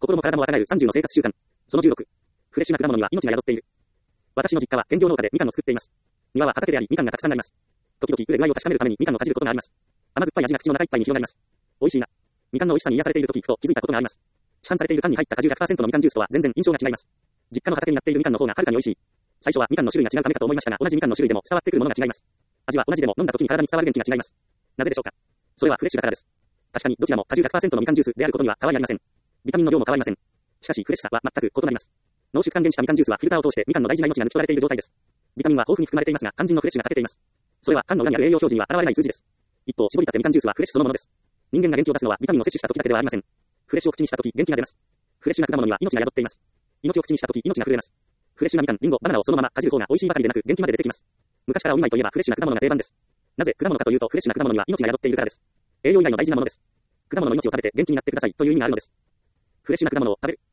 心も体も若返る30の生活習慣。その16。フレッシュな果物には命が宿っている。私の実家は兼業農家でみかんを作っています。庭は畑であり、みかんがたくさんあります。時々、売れ具合を確かめるためにみかんをかじることがあります。甘酸っぱい味が口の中いっぱいに広がります。美味しいな。みかんの美味しさに癒されているときふと気づいたことがあります。市販されている缶に入った果汁 100% のみかんジュースとは全然印象が違います。実家の畑になっているみかんの方がはるかに美味しい。最初はみかんの種類が違うためかと思いましたが、同じみかんの種類でも伝わってくるものが違います。味は同じでも飲んだ時に体に伝わる元気が違います。なぜでしょうか。それはフレッシュだからです。確かにどちらも果汁 100% のみかんジュースであることには変わりありません。ビタミンの量も変わりません。しかしフレッシュさは全く異なります。濃縮還元したみかんジュースはフィルターを通してみかんの大事な命が抜き取られている状態です。ビタミンは豊富に含まれていますが、肝心のフレッシュが欠けています。それは缶の裏にある栄養表示には現れない数字です。一方、絞りたてみかんジュースはフレッシュそのものです。人間が元気を出すのはビタミンを摂取した時だけではありません。フレッシュを口にした時元気が出ます。フレッシュな果物には命が宿っています。命を口にした時命が震えます。フレッシュなみかん、リンゴ、バナナをそのままかじる方が美味しいばかりでなく元気まで出てきます。昔からお見舞いといえばフレッシュな果物が定番です。なぜ果物かというとフレッシュな果物には命が宿っているからです。栄養以外の大事なものです。果物の命を食べて元気になってくださいという意味があるのです。フレッシュな果物を食べる。